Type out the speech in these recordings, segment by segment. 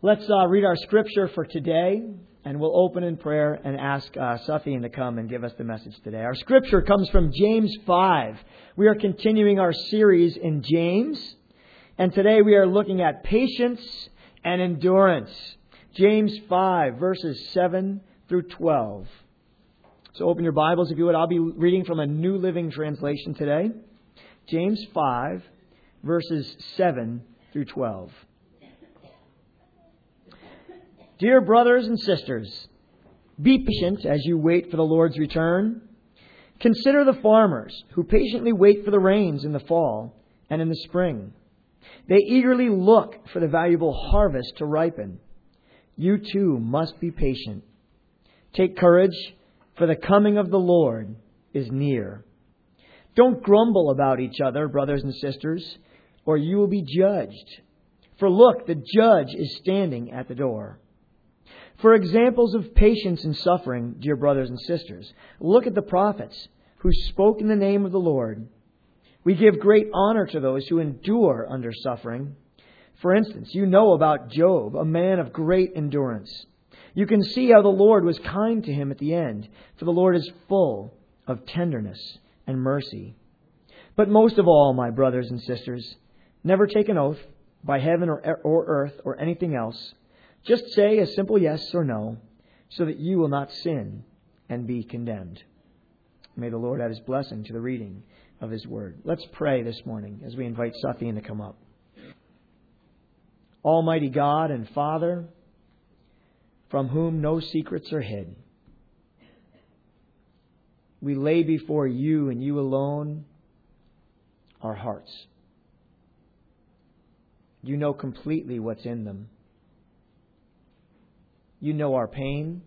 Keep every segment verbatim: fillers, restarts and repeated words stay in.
Let's uh, read our scripture for today, and we'll open in prayer and ask uh, Safian to come and give us the message today. Our scripture comes from James five. We are continuing our series in James, and today we are looking at patience and endurance. James five, verses seven through twelve. So open your Bibles if you would. I'll be reading from a New Living Translation today. James five, verses seven through twelve. Dear brothers and sisters, be patient as you wait for the Lord's return. Consider the farmers who patiently wait for the rains in the fall and in the spring. They eagerly look for the valuable harvest to ripen. You too must be patient. Take courage, for the coming of the Lord is near. Don't grumble about each other, brothers and sisters, or you will be judged. For look, the judge is standing at the door. For examples of patience and suffering, dear brothers and sisters, look at the prophets who spoke in the name of the Lord. We give great honor to those who endure under suffering. For instance, you know about Job, a man of great endurance. You can see how the Lord was kind to him at the end, for the Lord is full of tenderness and mercy. But most of all, my brothers and sisters, never take an oath by heaven or, or earth or anything else. Just say a simple yes or no, so that you will not sin and be condemned. May the Lord add His blessing to the reading of His Word. Let's pray this morning as we invite Safian to come up. Almighty God and Father, from whom no secrets are hid, we lay before You and You alone our hearts. You know completely what's in them. You know our pain,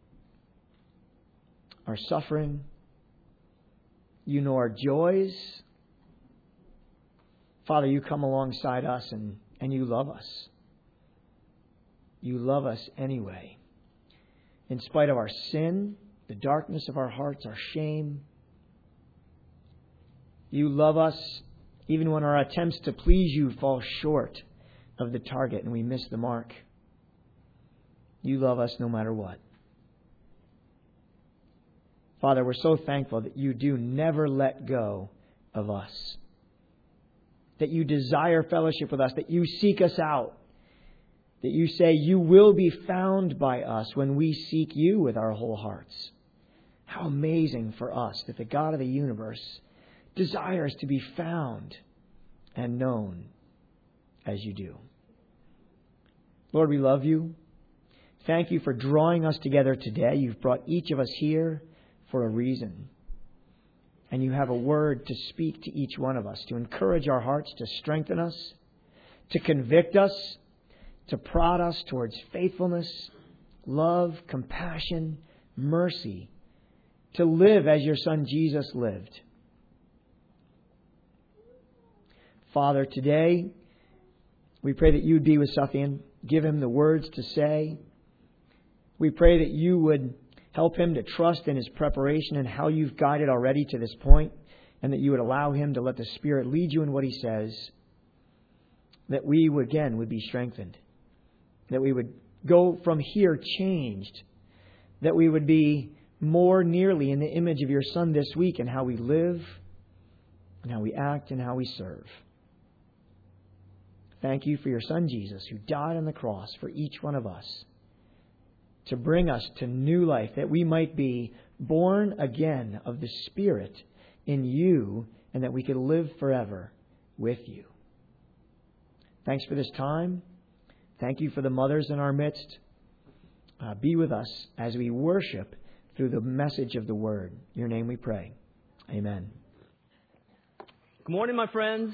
our suffering. You know our joys. Father, You come alongside us and, and You love us. You love us anyway. In spite of our sin, the darkness of our hearts, our shame. You love us even when our attempts to please You fall short of the target and we miss the mark. You love us no matter what. Father, we're so thankful that You do never let go of us. That You desire fellowship with us. That You seek us out. That You say You will be found by us when we seek You with our whole hearts. How amazing for us that the God of the universe desires to be found and known as You do. Lord, we love You. Thank You for drawing us together today. You've brought each of us here for a reason. And You have a word to speak to each one of us, to encourage our hearts, to strengthen us, to convict us, to prod us towards faithfulness, love, compassion, mercy, to live as Your Son Jesus lived. Father, today we pray that You would be with Safian. Give him the words to say. We pray that You would help him to trust in his preparation and how You've guided already to this point, and that You would allow him to let the Spirit lead you in what he says, that we, again, would be strengthened, that we would go from here changed, that we would be more nearly in the image of Your Son this week in how we live, and how we act, and how we serve. Thank You for Your Son Jesus, who died on the cross for each one of us, to bring us to new life, that we might be born again of the Spirit in You, and that we could live forever with You. Thanks for this time. Thank You for the mothers in our midst. Uh, be with us as we worship through the message of the Word. In Your name we pray. Amen. Good morning, my friends.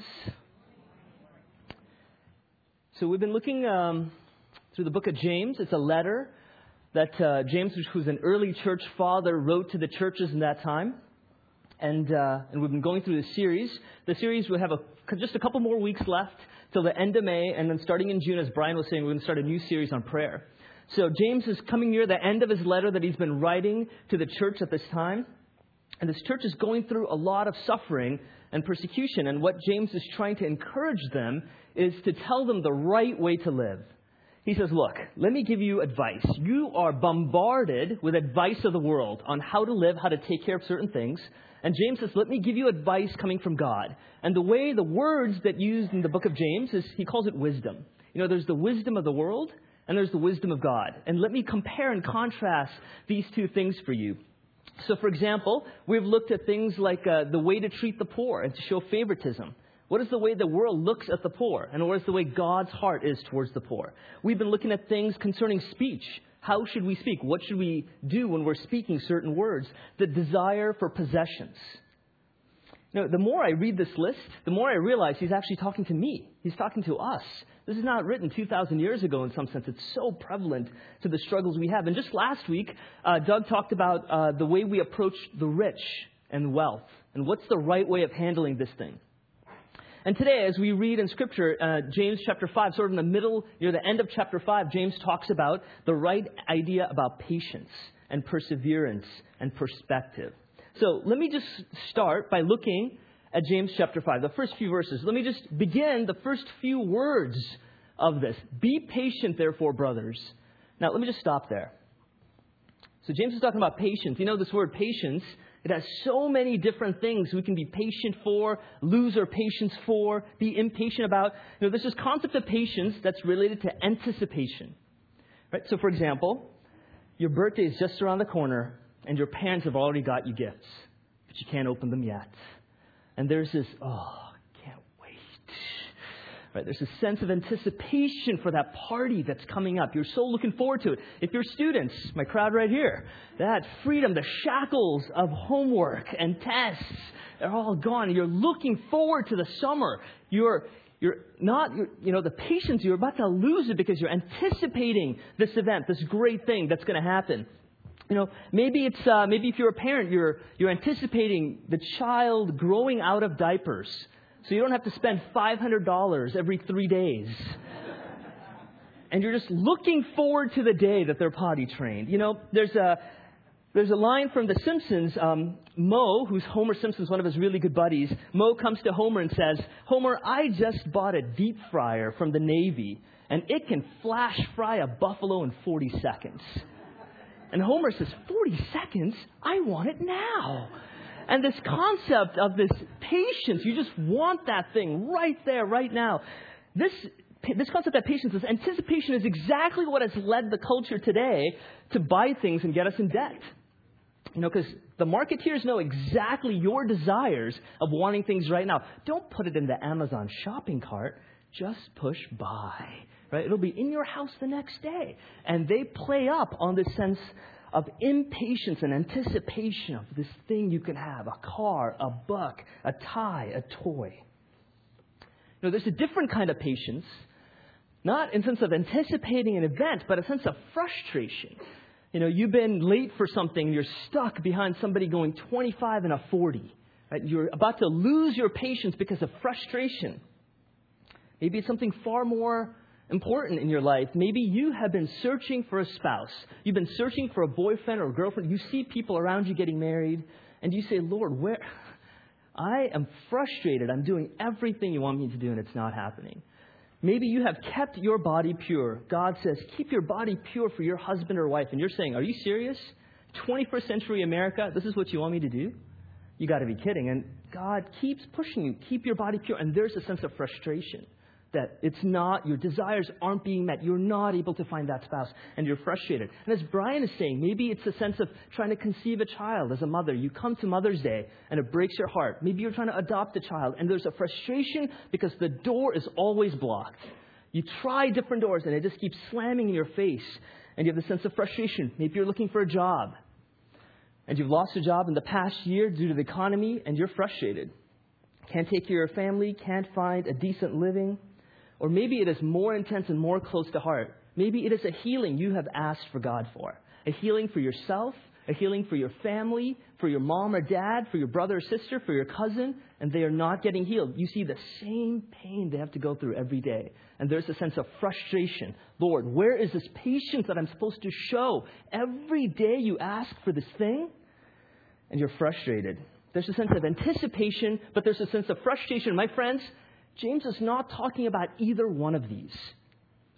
So we've been looking um, through the book of James. It's a letter that uh, James, who's an early church father, wrote to the churches in that time. And uh, and we've been going through this series. The series will have a, just a couple more weeks left till the end of May. And then starting in June, as Brian was saying, we're going to start a new series on prayer. So James is coming near the end of his letter that he's been writing to the church at this time. And this church is going through a lot of suffering and persecution. And what James is trying to encourage them is to tell them the right way to live. He says, look, let me give you advice. You are bombarded with advice of the world on how to live, how to take care of certain things. And James says, let me give you advice coming from God. And the way, the words that used in the book of James is, he calls it wisdom. You know, there's the wisdom of the world and there's the wisdom of God. And let me compare and contrast these two things for you. So, for example, we've looked at things like uh, the way to treat the poor and to show favoritism. What is the way the world looks at the poor? And what is the way God's heart is towards the poor? We've been looking at things concerning speech. How should we speak? What should we do when we're speaking certain words? The desire for possessions. Now, the more I read this list, the more I realize he's actually talking to me. He's talking to us. This is not written two thousand years ago in some sense. It's so prevalent to the struggles we have. And just last week, uh, Doug talked about uh, the way we approach the rich and wealth. And what's the right way of handling this thing? And today, as we read in Scripture, uh, James chapter five, sort of in the middle, near the end of chapter five, James talks about the right idea about patience and perseverance and perspective. So let me just start by looking at James chapter five, the first few verses. Let me just begin the first few words of this. Be patient, therefore, brothers. Now, let me just stop there. So James is talking about patience. You know this word patience. It has so many different things we can be patient for, lose our patience for, be impatient about. You know, there's this concept of patience that's related to anticipation. Right? So, for example, your birthday is just around the corner, and your parents have already got you gifts, but you can't open them yet. And there's this, oh, can't wait. Right? There's a sense of anticipation for that party that's coming up. You're so looking forward to it. If you're students, my crowd right here, that freedom, the shackles of homework and tests, they're all gone. You're looking forward to the summer. You're You're not, you're, you know, the patience, you're about to lose it because you're anticipating this event, this great thing that's going to happen. You know, maybe it's, uh, maybe if you're a parent, you're, you're anticipating the child growing out of diapers. So you don't have to spend five hundred dollars every three days. And you're just looking forward to the day that they're potty trained. You know, there's a, there's a line from The Simpsons. Um, Moe, who's Homer Simpson's one of his really good buddies, Moe comes to Homer and says, Homer, I just bought a deep fryer from the Navy, and it can flash fry a buffalo in forty seconds. And Homer says, forty seconds? I want it now. And this concept of this patience, you just want that thing right there, right now. This this concept of patience, this anticipation is exactly what has led the culture today to buy things and get us in debt. You know, because the marketeers know exactly your desires of wanting things right now. Don't put it in the Amazon shopping cart. Just push buy. Right? It'll be in your house the next day. And they play up on this sense of impatience and anticipation of this thing you can have. A car, a book, a tie, a toy. You know, there's a different kind of patience. Not in the sense of anticipating an event, but a sense of frustration. You know, you've been late for something. You're stuck behind somebody going twenty-five and a forty. Right? You're about to lose your patience because of frustration. Maybe it's something far more important in your life. Maybe you have been searching for a spouse. You've been searching for a boyfriend or a girlfriend. You see people around you getting married, and you say, Lord, where? I am frustrated. I'm doing everything you want me to do, and it's not happening. Maybe you have kept your body pure. God says, keep your body pure for your husband or wife. And you're saying, are you serious? twenty-first century America, this is what you want me to do? You got to be kidding. And God keeps pushing you. Keep your body pure. And there's a sense of frustration. That it's not, your desires aren't being met. You're not able to find that spouse, and you're frustrated. And as Brian is saying, maybe it's a sense of trying to conceive a child as a mother. You come to Mother's Day, and it breaks your heart. Maybe you're trying to adopt a child, and there's a frustration because the door is always blocked. You try different doors, and it just keeps slamming in your face, and you have the sense of frustration. Maybe you're looking for a job, and you've lost a job in the past year due to the economy, and you're frustrated. Can't take care of your family, can't find a decent living. Or maybe it is more intense and more close to heart. Maybe it is a healing you have asked for God for. A healing for yourself, a healing for your family, for your mom or dad, for your brother or sister, for your cousin, and they are not getting healed. You see the same pain they have to go through every day. And there's a sense of frustration. Lord, where is this patience that I'm supposed to show? Every day you ask for this thing, and you're frustrated. There's a sense of anticipation, but there's a sense of frustration. My friends, James is not talking about either one of these.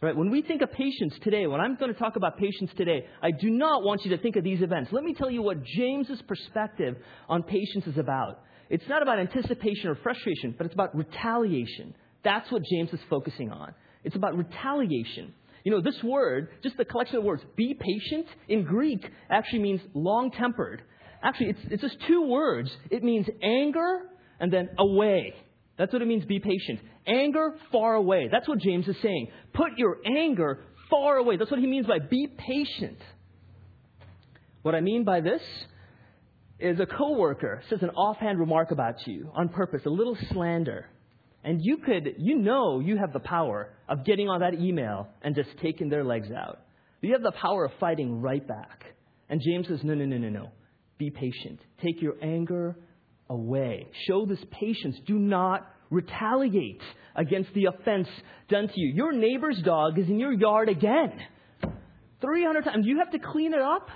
Right? When we think of patience today, when I'm going to talk about patience today, I do not want you to think of these events. Let me tell you what James's perspective on patience is about. It's not about anticipation or frustration, but it's about retaliation. That's what James is focusing on. It's about retaliation. You know, this word, just the collection of words, be patient, in Greek actually means long-tempered. Actually, it's, it's just two words. It means anger and then away. That's what it means, be patient. Anger, far away. That's what James is saying. Put your anger far away. That's what he means by be patient. What I mean by this is a coworker says an offhand remark about you on purpose, a little slander. And you could, you know you have the power of getting on that email and just taking their legs out. You have the power of fighting right back. And James says, no, no, no, no, no. Be patient. Take your anger away. Show this patience. Do not retaliate against the offense done to you. Your neighbor's dog is in your yard again. three hundred times. You have to clean it up.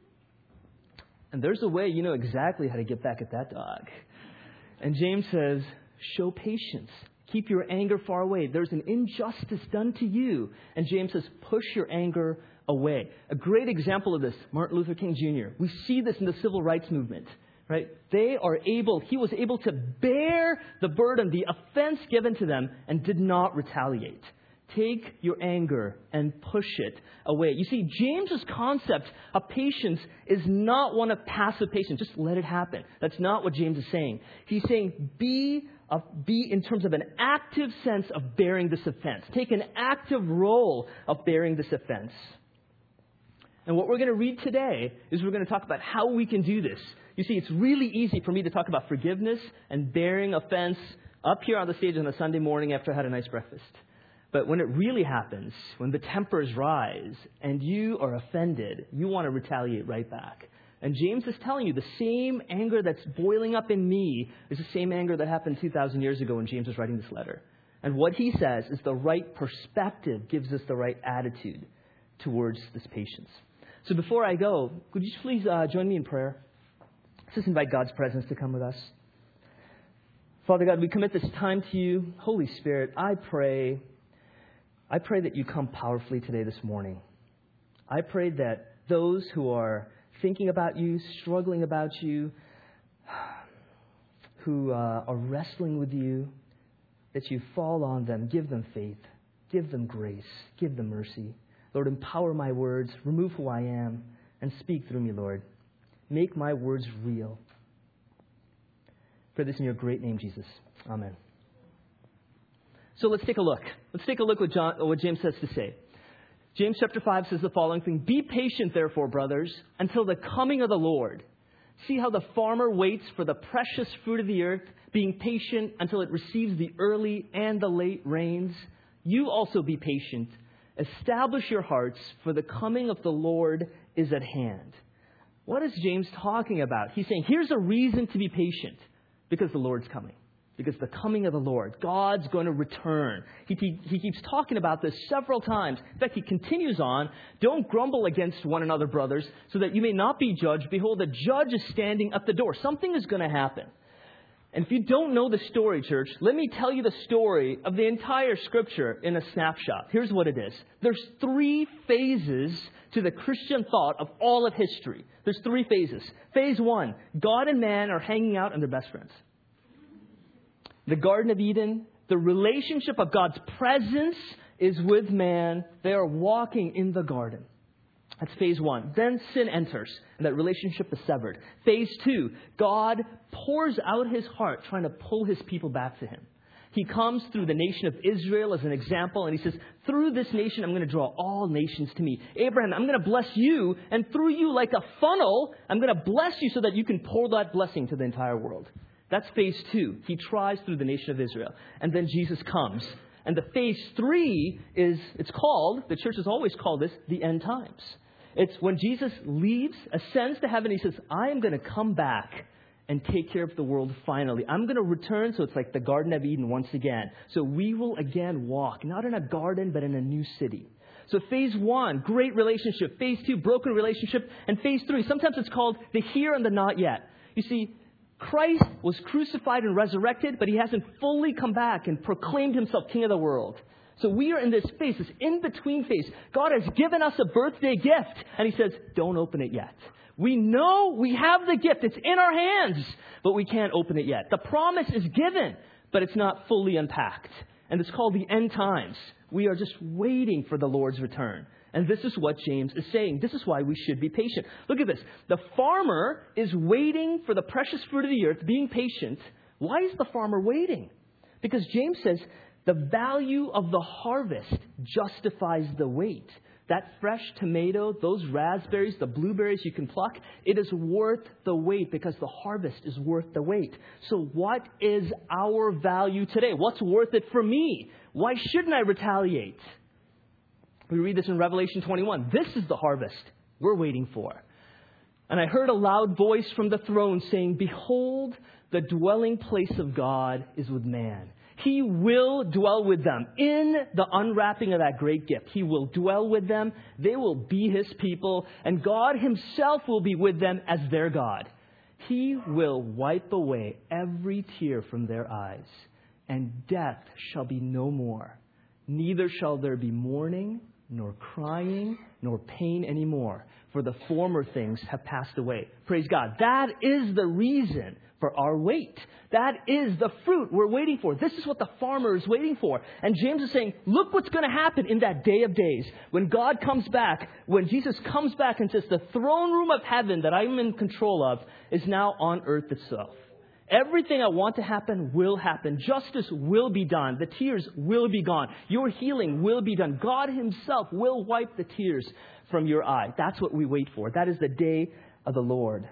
And there's a way you know exactly how to get back at that dog. And James says, show patience. Keep your anger far away. There's an injustice done to you. And James says, push your anger away. A great example of this, Martin Luther King Junior We see this in the civil rights movement. Right? They are able, he was able to bear the burden, the offense given to them, and did not retaliate. Take your anger and push it away. You see, James's concept of patience is not one of passive patience. Just let it happen. That's not what James is saying. He's saying be, uh, be in terms of an active sense of bearing this offense. Take an active role of bearing this offense. And what we're going to read today is we're going to talk about how we can do this. You see, it's really easy for me to talk about forgiveness and bearing offense up here on the stage on a Sunday morning after I had a nice breakfast. But when it really happens, when the tempers rise and you are offended, you want to retaliate right back. And James is telling you the same anger that's boiling up in me is the same anger that happened two thousand years ago when James was writing this letter. And what he says is the right perspective gives us the right attitude towards this patience. So before I go, could you please uh, join me in prayer? Let's just invite God's presence to come with us. Father God, we commit this time to you. Holy Spirit, I pray, I pray that you come powerfully today this morning. I pray that those who are thinking about you, struggling about you, who uh, are wrestling with you, that you fall on them, give them faith, give them grace, give them mercy. Lord, empower my words, remove who I am, and speak through me, Lord. Make my words real. For this in your great name, Jesus. Amen. So let's take a look. Let's take a look what, John, what James has to say. James chapter five says the following thing. Be patient, therefore, brothers, until the coming of the Lord. See how the farmer waits for the precious fruit of the earth, being patient until it receives the early and the late rains. You also be patient. Establish your hearts, for the coming of the Lord is at hand. What is James talking about? He's saying, here's a reason to be patient. Because the Lord's coming. Because the coming of the Lord. God's going to return. He, he, he keeps talking about this several times. In fact, he continues on. Don't grumble against one another, brothers, so that you may not be judged. Behold, the judge is standing at the door. Something is going to happen. And if you don't know the story, church, let me tell you the story of the entire Scripture in a snapshot. Here's what it is. There's three phases to the Christian thought of all of history. There's three phases. Phase one, God and man are hanging out and they're best friends. The Garden of Eden, the relationship of God's presence is with man. They are walking in the garden. That's phase one. Then sin enters, and that relationship is severed. Phase two, God pours out his heart, trying to pull his people back to him. He comes through the nation of Israel as an example, and he says, through this nation, I'm going to draw all nations to me. Abraham, I'm going to bless you, and through you, like a funnel, I'm going to bless you so that you can pour that blessing to the entire world. That's phase two. He tries through the nation of Israel. And then Jesus comes. And the phase three is, it's called, the church has always called this, the end times. It's when Jesus leaves, ascends to heaven, he says, I am going to come back and take care of the world finally. I'm going to return, so it's like the Garden of Eden once again. So we will again walk, not in a garden, but in a new city. So phase one, great relationship. Phase two, broken relationship. And phase three, sometimes it's called the here and the not yet. You see, Christ was crucified and resurrected, but he hasn't fully come back and proclaimed himself king of the world. So we are in this phase, this in-between phase. God has given us a birthday gift, and he says, don't open it yet. We know we have the gift. It's in our hands, but we can't open it yet. The promise is given, but it's not fully unpacked. And it's called the end times. We are just waiting for the Lord's return. And this is what James is saying. This is why we should be patient. Look at this. The farmer is waiting for the precious fruit of the earth, being patient. Why is the farmer waiting? Because James says the value of the harvest justifies the wait. That fresh tomato, those raspberries, the blueberries you can pluck, it is worth the wait because the harvest is worth the wait. So what is our value today? What's worth it for me? Why shouldn't I retaliate? We read this in Revelation twenty-one. This is the harvest we're waiting for. And I heard a loud voice from the throne saying, behold, the dwelling place of God is with man. He will dwell with them in the unwrapping of that great gift. He will dwell with them. They will be his people. And God himself will be with them as their God. He will wipe away every tear from their eyes. And death shall be no more. Neither shall there be mourning, nor crying, nor pain anymore. For the former things have passed away. Praise God. That is the reason for our wait. That is the fruit we're waiting for. This is what the farmer is waiting for. And James is saying, look what's going to happen in that day of days. When God comes back, when Jesus comes back and says, the throne room of heaven that I'm in control of is now on earth itself. Everything I want to happen will happen. Justice will be done. The tears will be gone. Your healing will be done. God himself will wipe the tears from your eye. That's what we wait for. That is the day of the Lord.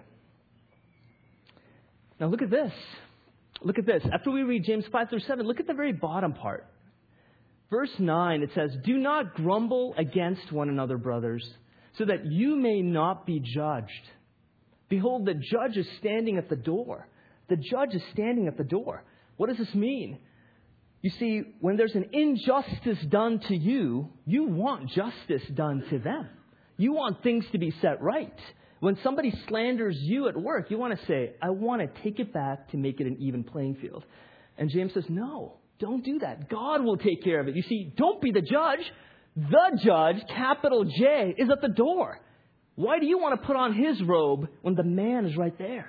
Now look at this. Look at this. After we read James five through seven, look at the very bottom part. Verse nine, it says, do not grumble against one another, brothers, so that you may not be judged. Behold, the judge is standing at the door. The judge is standing at the door. What does this mean? You see, when there's an injustice done to you, you want justice done to them. You want things to be set right. When somebody slanders you at work, you want to say, I want to take it back to make it an even playing field. And James says, no, don't do that. God will take care of it. You see, don't be the judge. The judge, capital J, is at the door. Why do you want to put on his robe when the man is right there?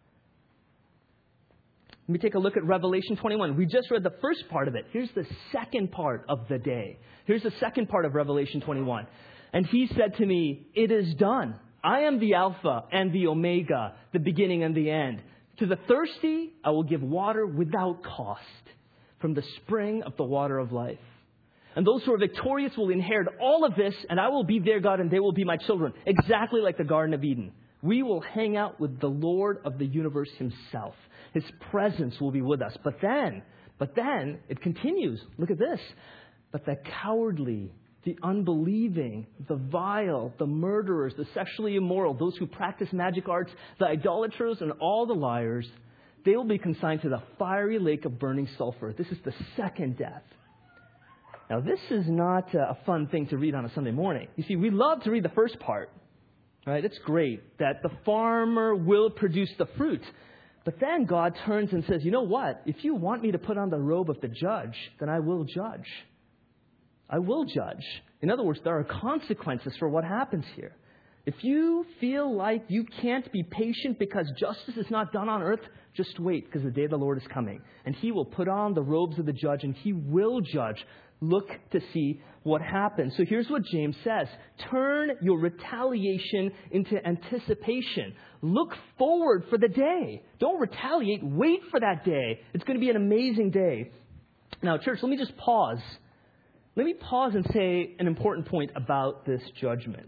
Let me take a look at Revelation twenty-one. We just read the first part of it. Here's the second part of the day. Here's the second part of Revelation twenty-one. And he said to me, it is done. I am the Alpha and the Omega, the beginning and the end. To the thirsty, I will give water without cost from the spring of the water of life. And those who are victorious will inherit all of this, and I will be their God and they will be my children. Exactly like the Garden of Eden. We will hang out with the Lord of the universe himself. His presence will be with us. But then, but then it continues. Look at this. But the cowardly, the unbelieving, the vile, the murderers, the sexually immoral, those who practice magic arts, the idolaters, and all the liars, they will be consigned to the fiery lake of burning sulfur. This is the second death. Now, this is not a fun thing to read on a Sunday morning. You see, we love to read the first part. Right? It's great that the farmer will produce the fruit. But then God turns and says, you know what? If you want me to put on the robe of the judge, then I will judge. I will judge. In other words, there are consequences for what happens here. If you feel like you can't be patient because justice is not done on earth, just wait, because the day of the Lord is coming. And he will put on the robes of the judge, and he will judge. Look to see what happens. So here's what James says. Turn your retaliation into anticipation. Look forward for the day. Don't retaliate. Wait for that day. It's going to be an amazing day. Now, church, let me just pause. Let me pause and say an important point about this judgment.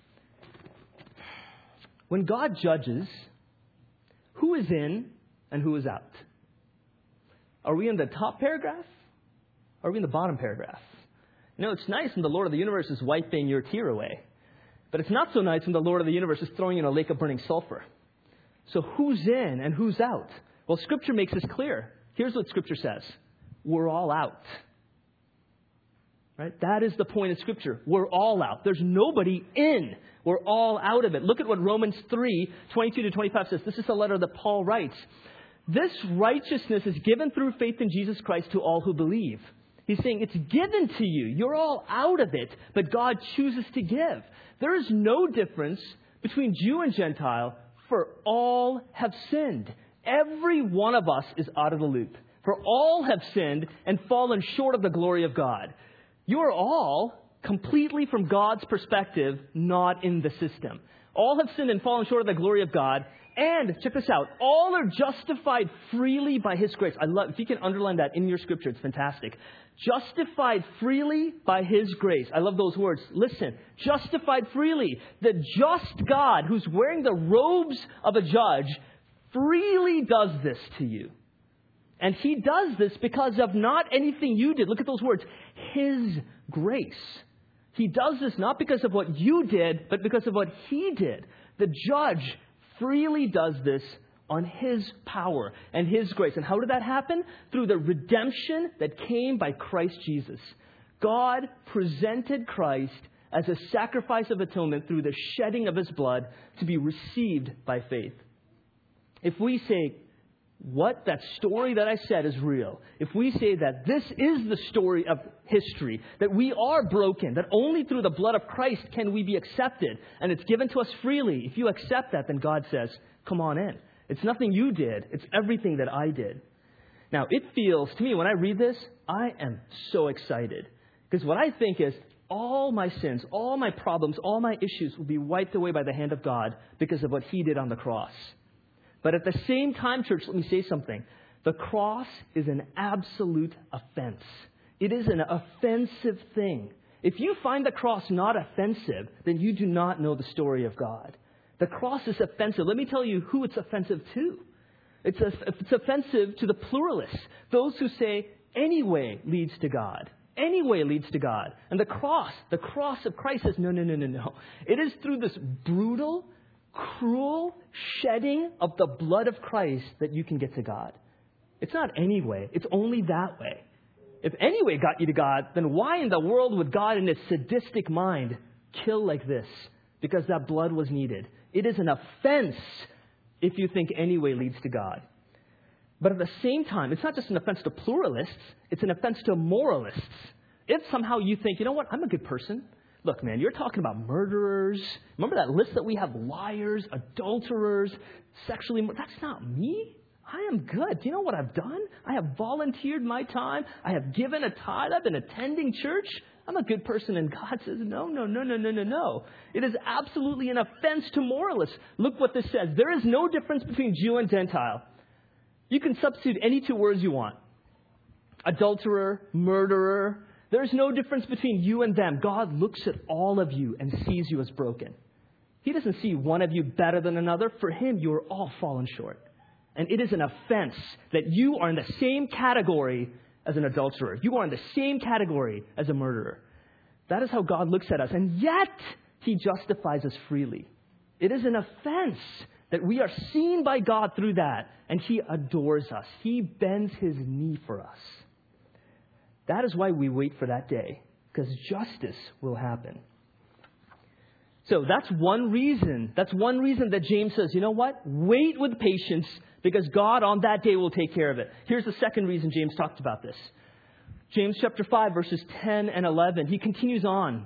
When God judges, who is in and who is out? Are we in the top paragraph? Or are we in the bottom paragraph? You know, it's nice when the Lord of the universe is wiping your tear away. But it's not so nice when the Lord of the universe is throwing you in a lake of burning sulfur. So who's in and who's out? Well, Scripture makes this clear. Here's what Scripture says. We're all out. Right? That is the point of Scripture. We're all out. There's nobody in. We're all out of it. Look at what Romans three, twenty-two to twenty-five says. This is the letter that Paul writes. This righteousness is given through faith in Jesus Christ to all who believe. He's saying it's given to you. You're all out of it, but God chooses to give. There is no difference between Jew and Gentile, for all have sinned. Every one of us is out of the loop. For all have sinned and fallen short of the glory of God. You're all completely, from God's perspective, not in the system. All have sinned and fallen short of the glory of God. And, check this out, all are justified freely by His grace. I love, if you can underline that in your scripture, it's fantastic. Justified freely by His grace. I love those words. Listen, justified freely. The just God, who's wearing the robes of a judge, freely does this to you. And He does this because of not anything you did. Look at those words. His grace. He does this not because of what you did, but because of what He did. The judge freely does this on His power and His grace. And how did that happen? Through the redemption that came by Christ Jesus. God presented Christ as a sacrifice of atonement through the shedding of His blood to be received by faith. If we say, what that story that I said is real, if we say that this is the story of history, that we are broken, that only through the blood of Christ can we be accepted, and it's given to us freely, if you accept that, then God says, come on in. It's nothing you did. It's everything that I did. Now, it feels, to me, when I read this, I am so excited. Because what I think is, all my sins, all my problems, all my issues will be wiped away by the hand of God because of what He did on the cross. But at the same time, church, let me say something. The cross is an absolute offense. It is an offensive thing. If you find the cross not offensive, then you do not know the story of God. The cross is offensive. Let me tell you who it's offensive to. It's, a, it's offensive to the pluralists, those who say any way leads to God. Any way leads to God. And the cross, the cross of Christ says, no, no, no, no, no. It is through this brutal, cruel shedding of the blood of Christ that you can get to God. It's not any way. It's only that way. If any way got you to God, then why in the world would God in His sadistic mind kill like this? Because that blood was needed. It is an offense if you think any way leads to God. But at the same time, it's not just an offense to pluralists. It's an offense to moralists. If somehow you think, you know what, I'm a good person. Look, man, you're talking about murderers. Remember that list that we have? Liars, adulterers, sexually. That's not me. I am good. Do you know what I've done? I have volunteered my time. I have given a tithe. I've been attending church. I'm a good person. And God says, no, no, no, no, no, no, no. It is absolutely an offense to moralists. Look what this says. There is no difference between Jew and Gentile. You can substitute any two words you want. Adulterer, murderer. There's no difference between you and them. God looks at all of you and sees you as broken. He doesn't see one of you better than another. For Him, you are all fallen short. And it is an offense that you are in the same category as an adulterer. You are in the same category as a murderer. That is how God looks at us. And yet, He justifies us freely. It is an offense that we are seen by God through that. And He adores us. He bends His knee for us. That is why we wait for that day. Because justice will happen. So that's one reason. That's one reason that James says, you know what? Wait with patience because God on that day will take care of it. Here's the second reason James talked about this. James chapter five, verses ten and eleven. He continues on.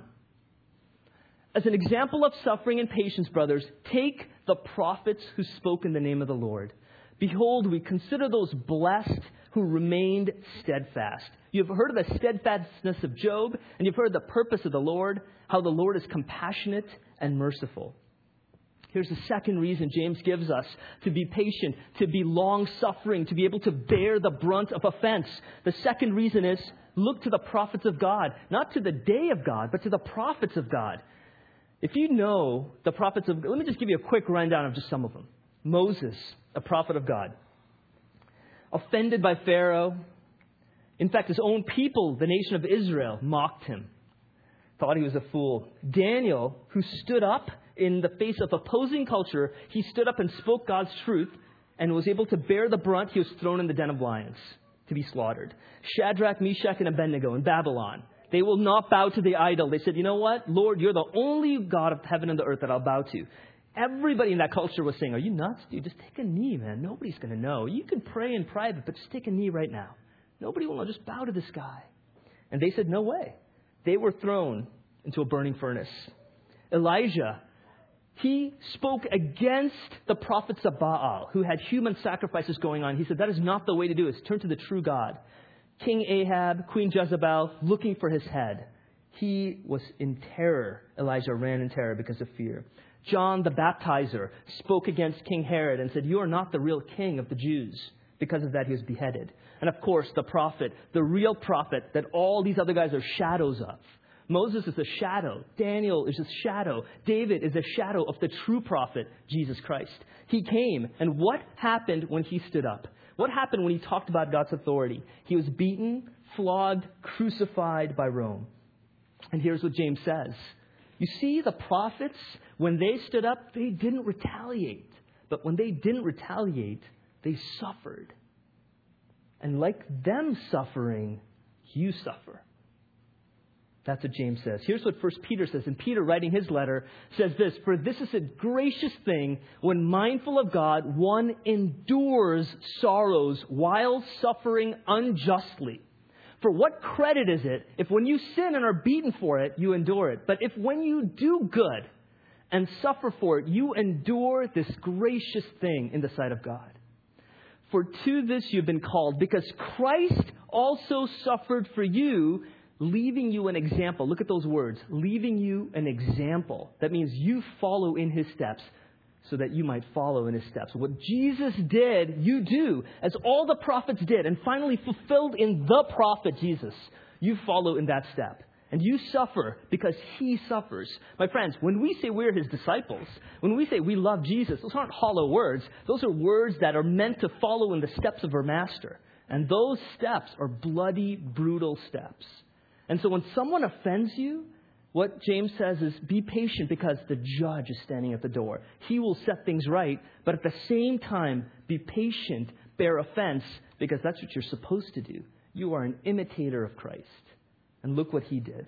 As an example of suffering and patience, brothers, take the prophets who spoke in the name of the Lord. Behold, we consider those blessed who remained steadfast. You've heard of the steadfastness of Job, and you've heard the purpose of the Lord, how the Lord is compassionate and merciful. Here's the second reason James gives us to be patient, to be long-suffering, to be able to bear the brunt of offense. The second reason is look to the prophets of God, not to the day of God, but to the prophets of God. If you know the prophets of God, let me just give you a quick rundown of just some of them. Moses, a prophet of God, offended by Pharaoh. In fact, his own people, the nation of Israel, mocked him, thought he was a fool. Daniel, who stood up in the face of opposing culture, he stood up and spoke God's truth and was able to bear the brunt. He was thrown in the den of lions to be slaughtered. Shadrach, Meshach, and Abednego in Babylon. They will not bow to the idol. They said, you know what? Lord, you're the only God of heaven and the earth that I'll bow to. Everybody in that culture was saying, are you nuts, dude? Just take a knee, man. Nobody's going to know. You can pray in private, but just take a knee right now. Nobody will know. Just bow to this guy. And they said, no way. They were thrown into a burning furnace. Elijah, he spoke against the prophets of Baal, who had human sacrifices going on. He said, that is not the way to do it. Turn to the true God. King Ahab, Queen Jezebel, looking for his head. He was in terror. Elijah ran in terror because of fear. John the Baptizer spoke against King Herod and said, you are not the real king of the Jews. Because of that, he was beheaded. And of course, the prophet, the real prophet that all these other guys are shadows of. Moses is a shadow. Daniel is a shadow. David is a shadow of the true prophet, Jesus Christ. He came, and what happened when he stood up? What happened when he talked about God's authority? He was beaten, flogged, crucified by Rome. And here's what James says. You see, the prophets, when they stood up, they didn't retaliate. But when they didn't retaliate, they suffered. And like them suffering, you suffer. That's what James says. Here's what First Peter says. And Peter, writing his letter, says this, for this is a gracious thing when mindful of God, one endures sorrows while suffering unjustly. For what credit is it if when you sin and are beaten for it, you endure it? But if when you do good and suffer for it, you endure this gracious thing in the sight of God. For to this you've been called, because Christ also suffered for you, leaving you an example. Look at those words. Leaving you an example. That means you follow in his steps so that you might follow in his steps. What Jesus did, you do, as all the prophets did, and finally fulfilled in the prophet Jesus. You follow in that step. And you suffer because he suffers. My friends, when we say we're his disciples, when we say we love Jesus, those aren't hollow words. Those are words that are meant to follow in the steps of our master. And those steps are bloody, brutal steps. And so when someone offends you, what James says is be patient because the judge is standing at the door. He will set things right, but at the same time, be patient, bear offense, because that's what you're supposed to do. You are an imitator of Christ. And look what he did.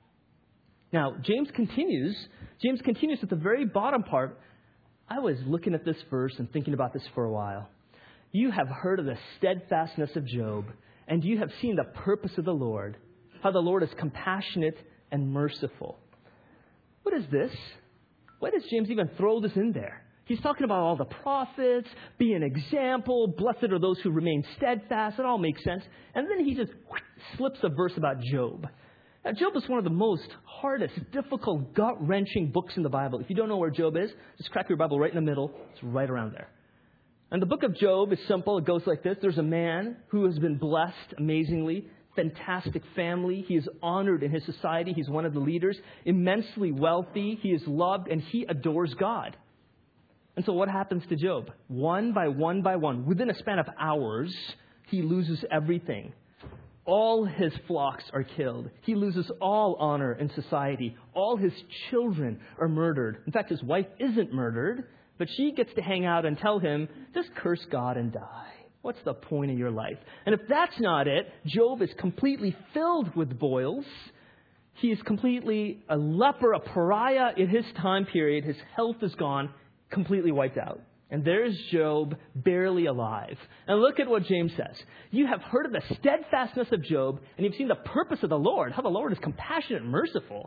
Now, James continues. James continues at the very bottom part. I was looking at this verse and thinking about this for a while. You have heard of the steadfastness of Job, and you have seen the purpose of the Lord, how the Lord is compassionate and merciful. What is this? Why does James even throw this in there? He's talking about all the prophets, be an example, blessed are those who remain steadfast. It all makes sense. And then he just whoosh, slips a verse about Job. Now, Job is one of the most hardest, difficult, gut-wrenching books in the Bible. If you don't know where Job is, just crack your Bible right in the middle. It's right around there. And the book of Job is simple. It goes like this. There's a man who has been blessed amazingly. Fantastic family. He is honored in his society. He's one of the leaders. Immensely wealthy. He is loved and he adores God. And so what happens to Job? One by one by one, within a span of hours, he loses everything. All his flocks are killed. He loses all honor in society. All his children are murdered. In fact, his wife isn't murdered, but she gets to hang out and tell him, just curse God and die. What's the point of your life? And if that's not it, Job is completely filled with boils. He is completely a leper, a pariah in his time period. His health is gone, completely wiped out. And there's Job barely alive. And look at what James says. You have heard of the steadfastness of Job, and you've seen the purpose of the Lord, how the Lord is compassionate and merciful.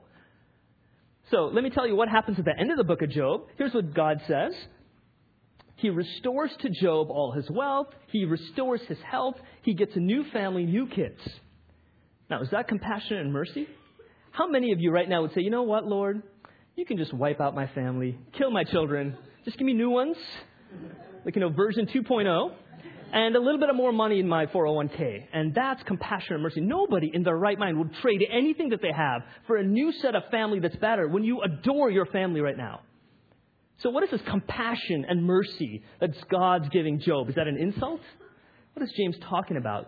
So let me tell you what happens at the end of the book of Job. Here's what God says. He restores to Job all his wealth. He restores his health. He gets a new family, new kids. Now, is that compassion and mercy? How many of you right now would say, you know what, Lord? You can just wipe out my family, kill my children. Just give me new ones. Like, you know, version two point oh. And a little bit of more money in my four oh one k. And that's compassion and mercy. Nobody in their right mind would trade anything that they have for a new set of family that's better when you adore your family right now. So what is this compassion and mercy that God's giving Job? Is that an insult? What is James talking about?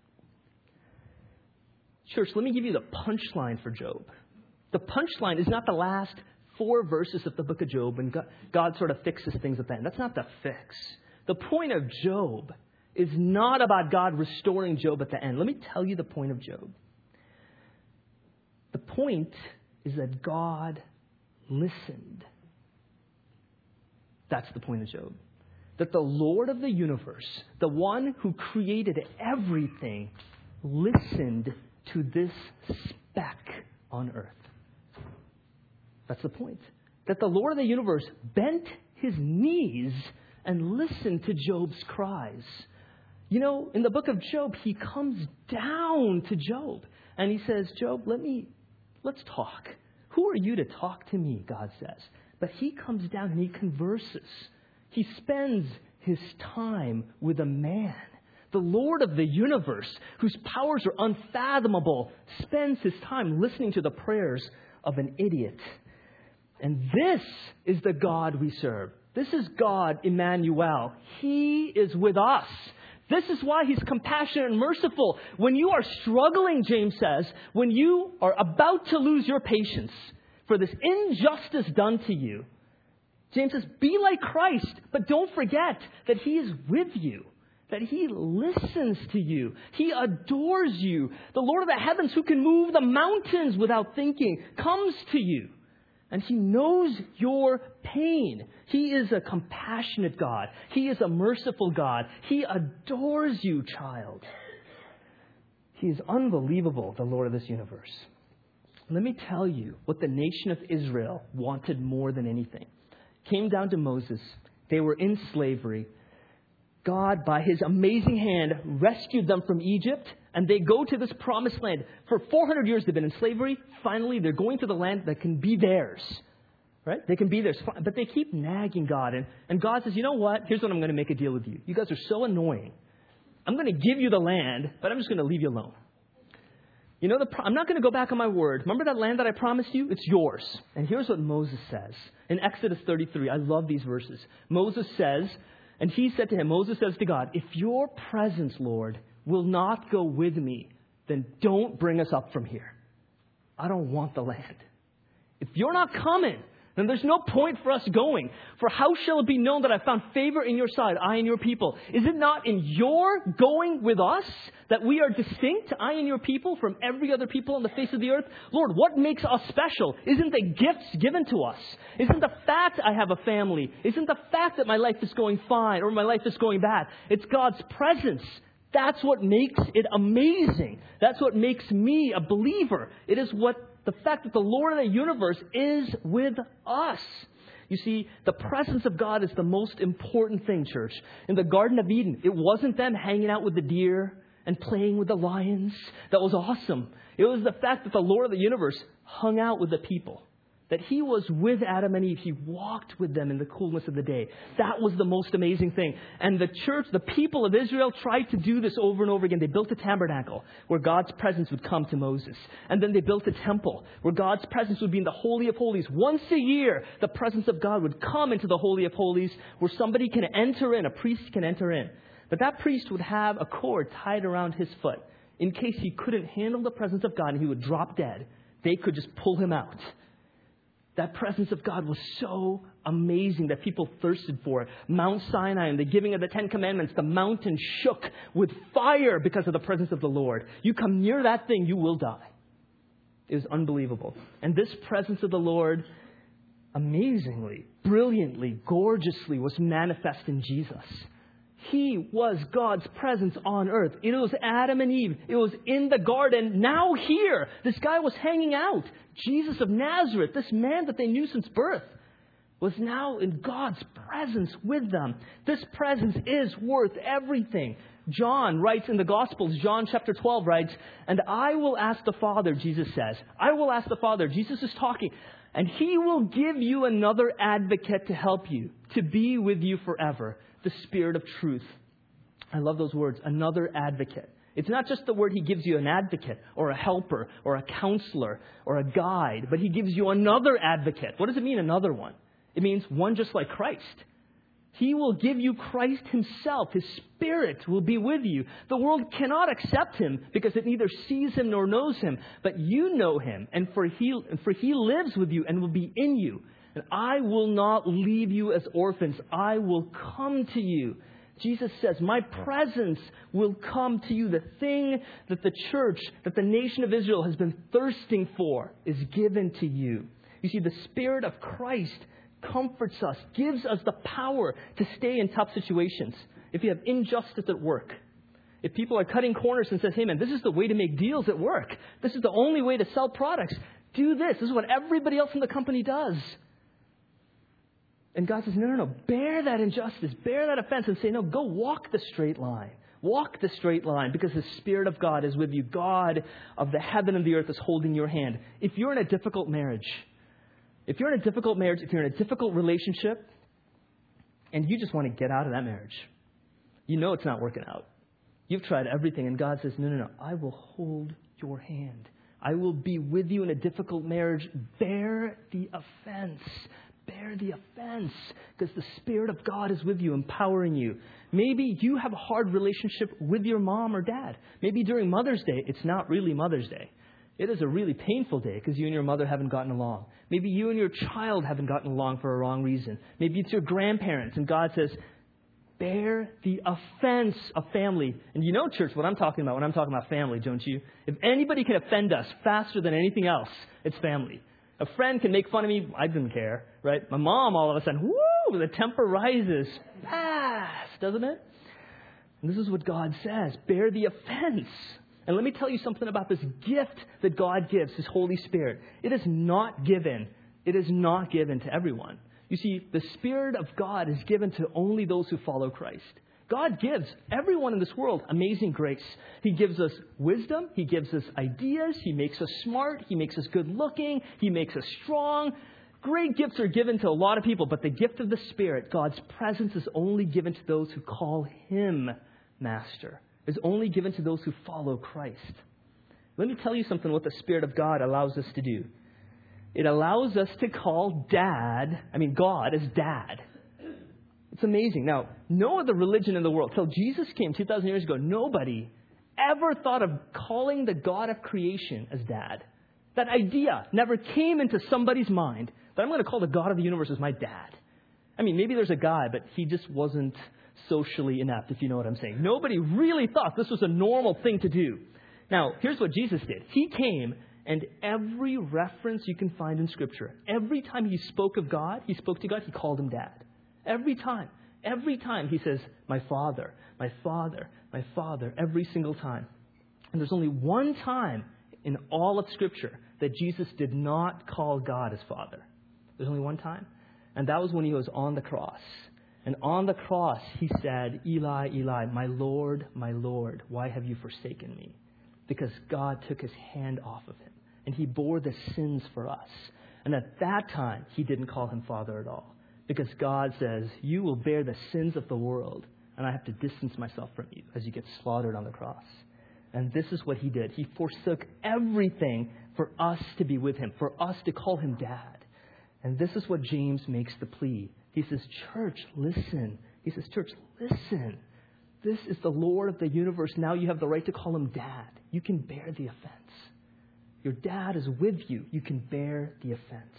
Church, let me give you the punchline for Job. The punchline is not the last four verses of the book of Job when God, God sort of fixes things at the end. That's not the fix. The point of Job is not about God restoring Job at the end. Let me tell you the point of Job. The point is that God listened. That's the point of Job. That the Lord of the universe, the one who created everything, listened to this speck on earth. That's the point. That the Lord of the universe bent his knees and listened to Job's cries. You know, in the book of Job, he comes down to Job and he says, Job, let me, let's talk. Who are you to talk to me, God says. But he comes down and he converses. He spends his time with a man. The Lord of the universe, whose powers are unfathomable, spends his time listening to the prayers of an idiot. And this is the God we serve. This is God, Emmanuel. He is with us. This is why he's compassionate and merciful. When you are struggling, James says, when you are about to lose your patience for this injustice done to you, James says, be like Christ, but don't forget that he is with you, that he listens to you. He adores you. The Lord of the heavens, who can move the mountains without thinking, comes to you. And he knows your pain. He is a compassionate God. He is a merciful God. He adores you, child. He is unbelievable, the Lord of this universe. Let me tell you what the nation of Israel wanted more than anything. Came down to Moses. They were in slavery. God, by his amazing hand, rescued them from Egypt, and they go to this promised land. For four hundred years they've been in slavery. Finally, they're going to the land that can be theirs. Right? They can be theirs. But they keep nagging God. And, and God says, you know what? Here's what I'm going to make a deal with you. You guys are so annoying. I'm going to give you the land, but I'm just going to leave you alone. You know, the, I'm not going to go back on my word. Remember that land that I promised you? It's yours. And here's what Moses says. In Exodus thirty-three, I love these verses. Moses says, and he said to him, Moses says to God, if your presence, Lord, will not go with me, then don't bring us up from here. I don't want the land. If you're not coming, then there's no point for us going. For how shall it be known that I found favor in your sight, I and your people? Is it not in your going with us that we are distinct, I and your people, from every other people on the face of the earth? Lord, what makes us special? Isn't the gifts given to us? Isn't the fact I have a family? Isn't the fact that my life is going fine or my life is going bad? It's God's presence. That's what makes it amazing. That's what makes me a believer. It is what the fact that the Lord of the universe is with us. You see, the presence of God is the most important thing, church. In the Garden of Eden, it wasn't them hanging out with the deer and playing with the lions. That was awesome. It was the fact that the Lord of the universe hung out with the people. That he was with Adam and Eve. He walked with them in the coolness of the day. That was the most amazing thing. And the church, the people of Israel, tried to do this over and over again. They built a tabernacle where God's presence would come to Moses. And then they built a temple where God's presence would be in the Holy of Holies. Once a year, the presence of God would come into the Holy of Holies where somebody can enter in, a priest can enter in. But that priest would have a cord tied around his foot in case he couldn't handle the presence of God and he would drop dead. They could just pull him out. That presence of God was so amazing that people thirsted for it. Mount Sinai and the giving of the Ten Commandments, the mountain shook with fire because of the presence of the Lord. You come near that thing, you will die. It was unbelievable. And this presence of the Lord, amazingly, brilliantly, gorgeously, was manifest in Jesus. He was God's presence on earth. It was Adam and Eve. It was in the garden. Now here, this guy was hanging out. Jesus of Nazareth, this man that they knew since birth, was now in God's presence with them. This presence is worth everything. John writes in the Gospels, John chapter twelve writes, and I will ask the Father, Jesus says, I will ask the Father, Jesus is talking, and he will give you another advocate to help you, to be with you forever. The Spirit of truth. I love those words. Another advocate. It's not just the word he gives you an advocate or a helper or a counselor or a guide, but he gives you another advocate. What does it mean, another one? It means one just like Christ. He will give you Christ himself. His Spirit will be with you. The world cannot accept him because it neither sees him nor knows him, but you know him, and for he, for he lives with you and will be in you. And I will not leave you as orphans. I will come to you. Jesus says, my presence will come to you. The thing that the church, that the nation of Israel has been thirsting for is given to you. You see, the Spirit of Christ comforts us, gives us the power to stay in tough situations. If you have injustice at work, If people are cutting corners and says, hey man, this is the way to make deals at work. This is the only way to sell products. Do this. This is what everybody else in the company does. And God says, no, no, no. Bear that injustice. Bear that offense and say, no, go walk the straight line. Walk the straight line because the Spirit of God is with you. God of the heaven and the earth is holding your hand. If you're in a difficult marriage, if you're in a difficult marriage, if you're in a difficult relationship, and you just want to get out of that marriage, you know it's not working out. You've tried everything, and God says, no, no, no, I will hold your hand. I will be with you in a difficult marriage. Bear the offense. Bear the offense because the Spirit of God is with you, empowering you. Maybe you have a hard relationship with your mom or dad. Maybe during Mother's Day, it's not really Mother's Day. It is a really painful day because you and your mother haven't gotten along. Maybe you and your child haven't gotten along for a wrong reason. Maybe it's your grandparents, and God says, bear the offense of family. And you know, church, what I'm talking about when I'm talking about family, don't you? If anybody can offend us faster than anything else, it's family. A friend can make fun of me. I didn't care, right? My mom, all of a sudden, whoo, the temper rises fast, doesn't it? And this is what God says. Bear the offense. And let me tell you something about this gift that God gives, His Holy Spirit. It is not given. It is not given to everyone. You see, the Spirit of God is given to only those who follow Christ. God gives everyone in this world amazing grace. He gives us wisdom. He gives us ideas. He makes us smart. He makes us good looking. He makes us strong. Great gifts are given to a lot of people, but the gift of the Spirit, God's presence, is only given to those who call Him Master. Is only given to those who follow Christ. Let me tell you something what the Spirit of God allows us to do. It allows us to call Dad, I mean God, as Dad. It's amazing. Now, no other religion in the world, till Jesus came two thousand years ago, nobody ever thought of calling the God of creation as Dad. That idea never came into somebody's mind that I'm going to call the God of the universe as my dad. I mean, maybe there's a guy, but he just wasn't socially inept, if you know what I'm saying. Nobody really thought this was a normal thing to do. Now, here's what Jesus did. He came, and every reference you can find in Scripture, every time He spoke of God, He spoke to God, He called Him Dad. Every time. Every time He says, my Father, my Father, my Father, every single time. And there's only one time in all of Scripture that Jesus did not call God His Father. There's only one time. And that was when He was on the cross. And on the cross, He said, Eli, Eli, my Lord, my Lord, why have you forsaken me? Because God took His hand off of Him. And He bore the sins for us. And at that time, He didn't call Him Father at all. Because God says, you will bear the sins of the world. And I have to distance myself from you as you get slaughtered on the cross. And this is what He did. He forsook everything for us to be with Him. For us to call Him Dad. And this is what James makes the plea. He says, church, listen. He says, church, listen. This is the Lord of the universe. Now you have the right to call Him Dad. You can bear the offense. Your dad is with you. You can bear the offense.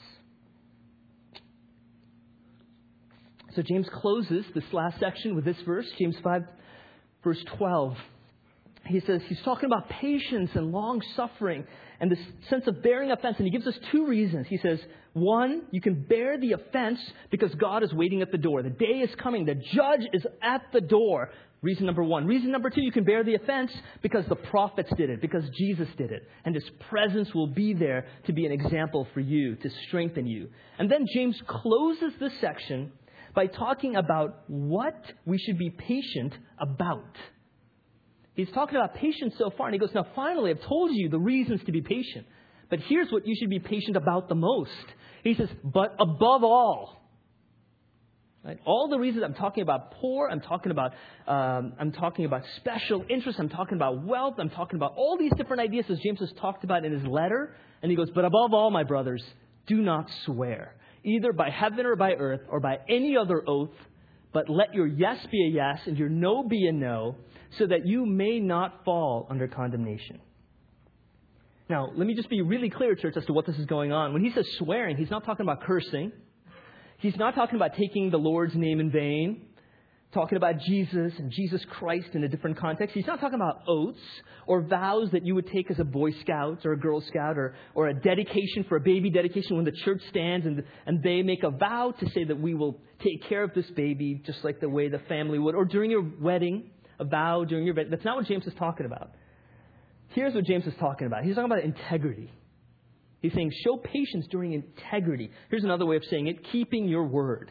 So James closes this last section with this verse, James five, verse twelve. He says, he's talking about patience and long suffering and this sense of bearing offense. And he gives us two reasons. He says, one, you can bear the offense because God is waiting at the door. The day is coming. The judge is at the door. Reason number one. Reason number two, you can bear the offense because the prophets did it, because Jesus did it. And His presence will be there to be an example for you, to strengthen you. And then James closes this section by talking about what we should be patient about. He's talking about patience so far, and he goes, now finally, I've told you the reasons to be patient. But here's what you should be patient about the most. He says, but above all, right? All the reasons I'm talking about poor, I'm talking about um, I'm talking about special interests, I'm talking about wealth, I'm talking about all these different ideas as James has talked about in his letter. And he goes, but above all, my brothers, do not swear, either by heaven or by earth or by any other oath, but let your yes be a yes and your no be a no, so that you may not fall under condemnation. Now, let me just be really clear, church, as to what this is going on. When he says swearing, he's not talking about cursing. He's not talking about taking the Lord's name in vain, talking about Jesus and Jesus Christ in a different context. He's not talking about oaths or vows that you would take as a Boy Scout or a Girl Scout or, or a dedication for a baby dedication when the church stands and, and they make a vow to say that we will take care of this baby just like the way the family would, or during your wedding, a vow during your bed. That's not what James is talking about. Here's what James is talking about. He's talking about integrity. He's saying, show patience during integrity. Here's another way of saying it, keeping your word.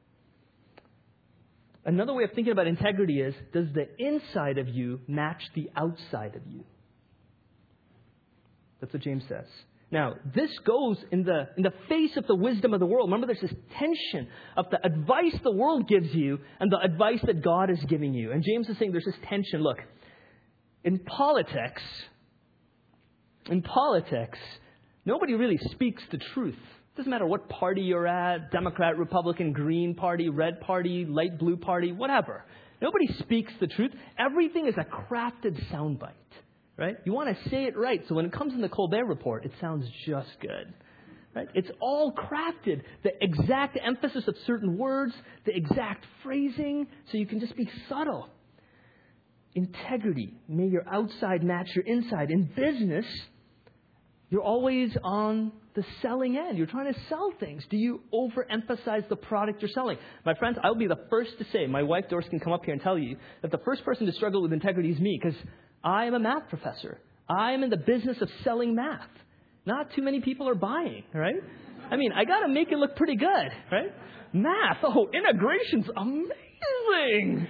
Another way of thinking about integrity is, does the inside of you match the outside of you? That's what James says. Now, this goes in the in the face of the wisdom of the world. Remember, there's this tension of the advice the world gives you and the advice that God is giving you. And James is saying there's this tension. Look, in politics, in politics, nobody really speaks the truth. It doesn't matter what party you're at, Democrat, Republican, Green Party, Red Party, Light Blue Party, whatever. Nobody speaks the truth. Everything is a crafted soundbite. Right? You want to say it right, so when it comes in the Colbert Report, it sounds just good. Right? It's all crafted. The exact emphasis of certain words, the exact phrasing, so you can just be subtle. Integrity. May your outside match your inside. In business, you're always on the selling end. You're trying to sell things. Do you overemphasize the product you're selling? My friends, I'll be the first to say, my wife Doris can come up here and tell you, that the first person to struggle with integrity is me, because I am a math professor. I am in the business of selling math. Not too many people are buying, right? I mean, I got to make it look pretty good, right? Math, oh, integration's amazing.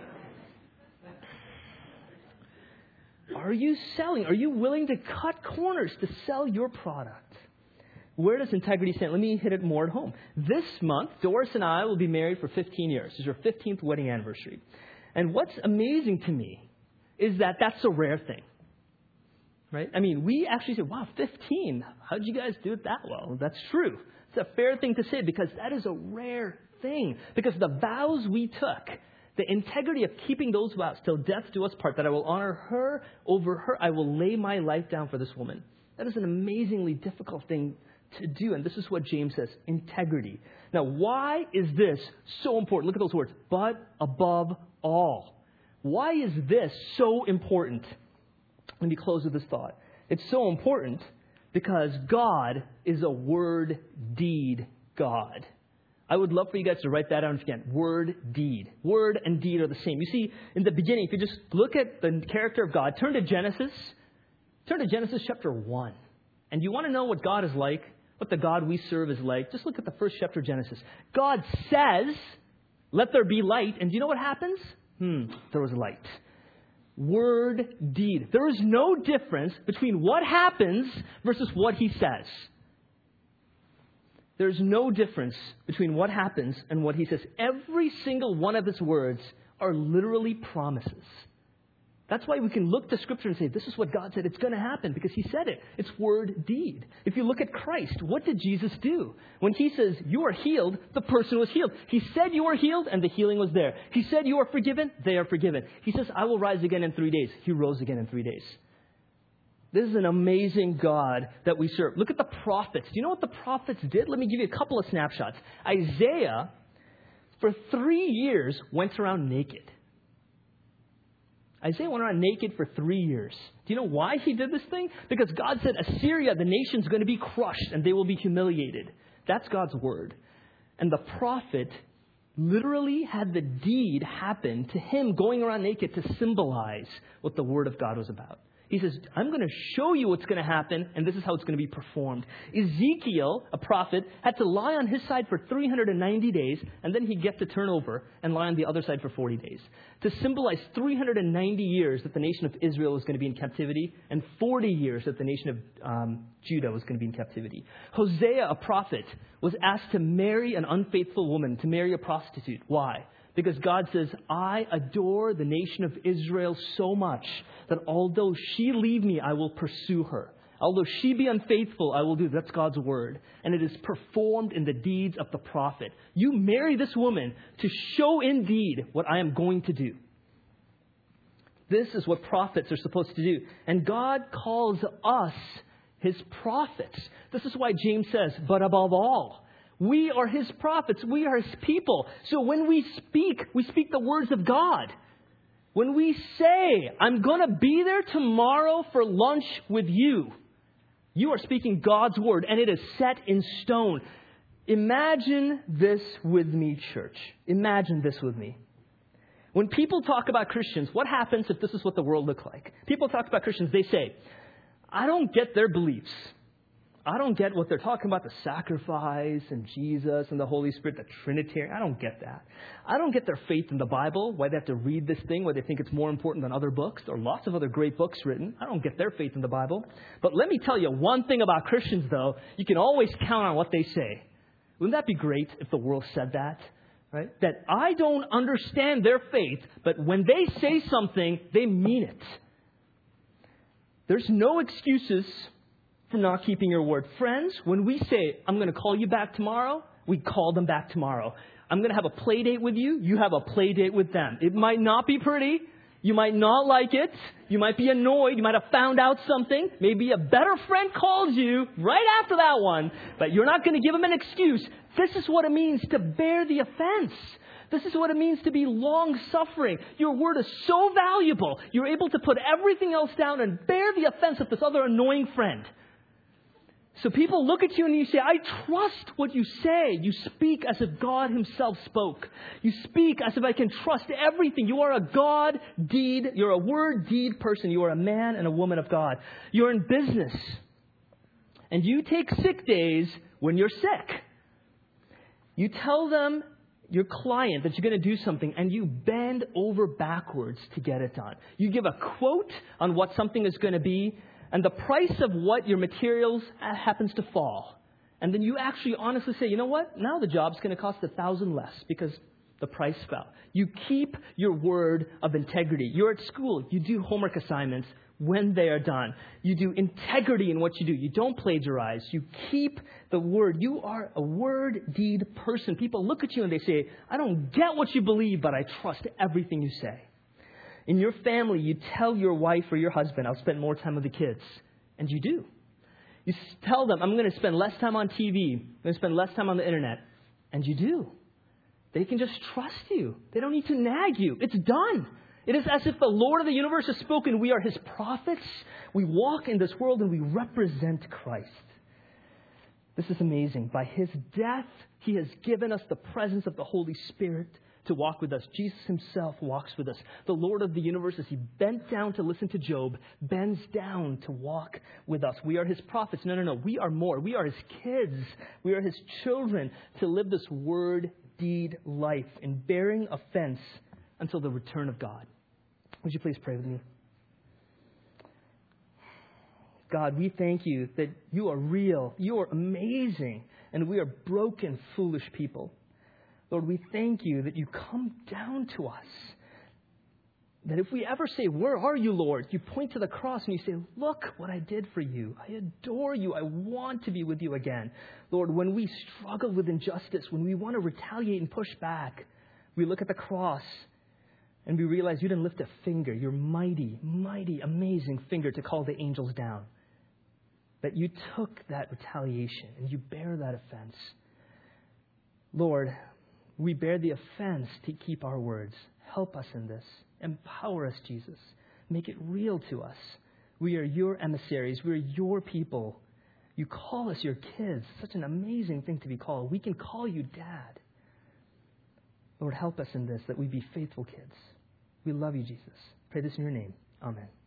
Are you selling? Are you willing to cut corners to sell your product? Where does integrity stand? Let me hit it more at home. This month, Doris and I will be married for fifteen years. This is our fifteenth wedding anniversary. And what's amazing to me is that that's a rare thing, right? I mean, we actually say, wow, fifteen. How'd you guys do it that well? That's true. It's a fair thing to say because that is a rare thing. Because the vows we took, the integrity of keeping those vows till death do us part, that I will honor her over her, I will lay my life down for this woman. That is an amazingly difficult thing to do. And this is what James says, integrity. Now, why is this so important? Look at those words. But above all. Why is this so important? Let me close with this thought. It's so important because God is a word, deed God. I would love for you guys to write that down if you can. Word, deed. Word and deed are the same. You see, in the beginning, if you just look at the character of God, turn to Genesis. Turn to Genesis chapter one. And you want to know what God is like, what the God we serve is like, just look at the first chapter of Genesis. God says, let there be light. And do you know what happens? Hmm, there was light. Word, deed. There is no difference between what happens versus what he says. There's no difference between what happens and what he says. Every single one of his words are literally promises. That's why we can look to Scripture and say, this is what God said. It's going to happen because he said it. It's word, deed. If you look at Christ, what did Jesus do? When he says, you are healed, the person was healed. He said you are healed and the healing was there. He said you are forgiven, they are forgiven. He says, I will rise again in three days. He rose again in three days. This is an amazing God that we serve. Look at the prophets. Do you know what the prophets did? Let me give you a couple of snapshots. Isaiah, for three years, went around naked. Isaiah went around naked for three years. Do you know why he did this thing? Because God said, Assyria, the nation's going to be crushed and they will be humiliated. That's God's word. And the prophet literally had the deed happen to him going around naked to symbolize what the word of God was about. He says, I'm going to show you what's going to happen, and this is how it's going to be performed. Ezekiel, a prophet, had to lie on his side for three hundred ninety days, and then he'd get to turn over and lie on the other side for forty days. To symbolize three hundred ninety years that the nation of Israel was going to be in captivity, and forty years that the nation of um, Judah was going to be in captivity. Hosea, a prophet, was asked to marry an unfaithful woman, to marry a prostitute. Why? Because God says, I adore the nation of Israel so much that although she leave me, I will pursue her. Although she be unfaithful, I will do. That's God's word. And it is performed in the deeds of the prophet. You marry this woman to show indeed what I am going to do. This is what prophets are supposed to do. And God calls us his prophets. This is why James says, but above all, we are his prophets. We are his people. So when we speak, we speak the words of God. When we say, I'm going to be there tomorrow for lunch with you, you are speaking God's word, and it is set in stone. Imagine this with me, church. Imagine this with me. When people talk about Christians, what happens if this is what the world looks like? People talk about Christians, they say, I don't get their beliefs. I don't get what they're talking about, the sacrifice and Jesus and the Holy Spirit, the Trinitarian. I don't get that. I don't get their faith in the Bible, why they have to read this thing, why they think it's more important than other books. There are lots of other great books written. I don't get their faith in the Bible. But let me tell you one thing about Christians, though. You can always count on what they say. Wouldn't that be great if the world said that? Right? That I don't understand their faith, but when they say something, they mean it. There's no excuses for not keeping your word. Friends, when we say, I'm going to call you back tomorrow, we call them back tomorrow. I'm going to have a play date with you, you have a play date with them. It might not be pretty. You might not like it. You might be annoyed. You might have found out something. Maybe a better friend calls you right after that one, but you're not going to give them an excuse. This is what it means to bear the offense. This is what it means to be long-suffering. Your word is so valuable. You're able to put everything else down and bear the offense of this other annoying friend. So people look at you and you say, I trust what you say. You speak as if God himself spoke. You speak as if I can trust everything. You are a God deed. You're a word deed person. You are a man and a woman of God. You're in business. And you take sick days when you're sick. You tell them, your client, that you're going to do something, and you bend over backwards to get it done. You give a quote on what something is going to be, and the price of what your materials happens to fall. And then you actually honestly say, you know what? Now the job's going to cost a thousand less because the price fell. You keep your word of integrity. You're at school. You do homework assignments when they are done. You do integrity in what you do. You don't plagiarize. You keep the word. You are a word deed person. People look at you and they say, I don't get what you believe, but I trust everything you say. In your family, you tell your wife or your husband, I'll spend more time with the kids. And you do. You tell them, I'm going to spend less time on T V. I'm going to spend less time on the internet. And you do. They can just trust you. They don't need to nag you. It's done. It is as if the Lord of the universe has spoken. We are his prophets. We walk in this world and we represent Christ. This is amazing. By his death, he has given us the presence of the Holy Spirit to walk with us. Jesus himself walks with us. The Lord of the universe, as he bent down to listen to Job, bends down to walk with us. We are his prophets. No, no, no. We are more. We are his kids. We are his children to live this word, deed life in bearing offense until the return of God. Would you please pray with me? God, we thank you that you are real. You are amazing. And we are broken, foolish people. Lord, we thank you that you come down to us. That if we ever say, where are you, Lord? You point to the cross and you say, look what I did for you. I adore you. I want to be with you again. Lord, when we struggle with injustice, when we want to retaliate and push back, we look at the cross and we realize you didn't lift a finger, your mighty, mighty, amazing finger to call the angels down. But you took that retaliation and you bear that offense. Lord, we bear the offense to keep our words. Help us in this. Empower us, Jesus. Make it real to us. We are your emissaries. We are your people. You call us your kids. Such an amazing thing to be called. We can call you Dad. Lord, help us in this, that we be faithful kids. We love you, Jesus. Pray this in your name. Amen.